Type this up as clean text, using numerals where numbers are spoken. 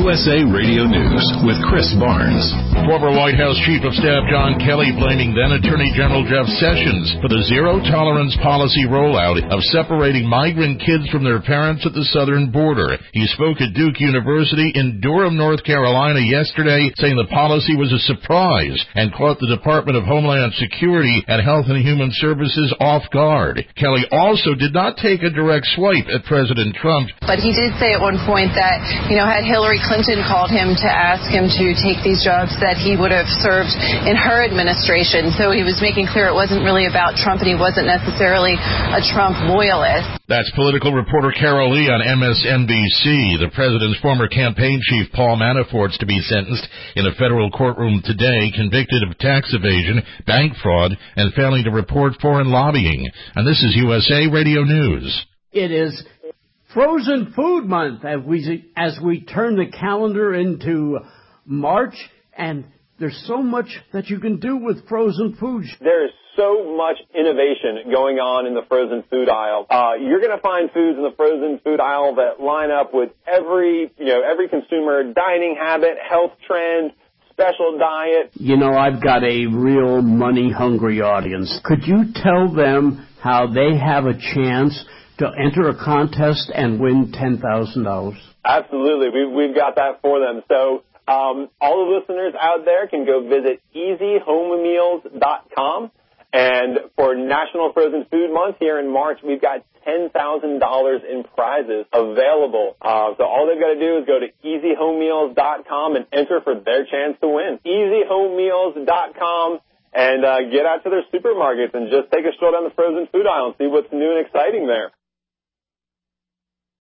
USA Radio News with Chris Barnes. Former White House Chief of Staff John Kelly blaming then Attorney General Jeff Sessions for the zero-tolerance policy rollout of separating migrant kids from their parents at the southern border. He spoke at Duke University in Durham, North Carolina yesterday, saying the policy was a surprise and caught the Department of Homeland Security and Health and Human Services off guard. Kelly also did not take a direct swipe at President Trump. But he did say at one point that, had Hillary Clinton called him to ask him to take these jobs, that he would have served in her administration. So he was making clear it wasn't really about Trump and he wasn't necessarily a Trump loyalist. That's political reporter Carol Lee on MSNBC. The president's former campaign chief, Paul Manafort's to be sentenced in a federal courtroom today, convicted of tax evasion, bank fraud, and failing to report foreign lobbying. And this is USA Radio News. It is Frozen Food Month as we turn the calendar into March, and there's so much that you can do with frozen foods. There is so much innovation going on in the frozen food aisle. You're going to find foods in the frozen food aisle that line up with every consumer dining habit, health trend, special diet. I've got a real money-hungry audience. Could you tell them how they have a chance to enter a contest and win $10,000? Absolutely. We've got that for them. So all the listeners out there can go visit easyhomemeals.com. And for National Frozen Food Month here in March, we've got $10,000 in prizes available. So all they've got to do is go to easyhomemeals.com and enter for their chance to win. easyhomemeals.com. And get out to their supermarkets and just take a stroll down the frozen food aisle and see what's new and exciting there.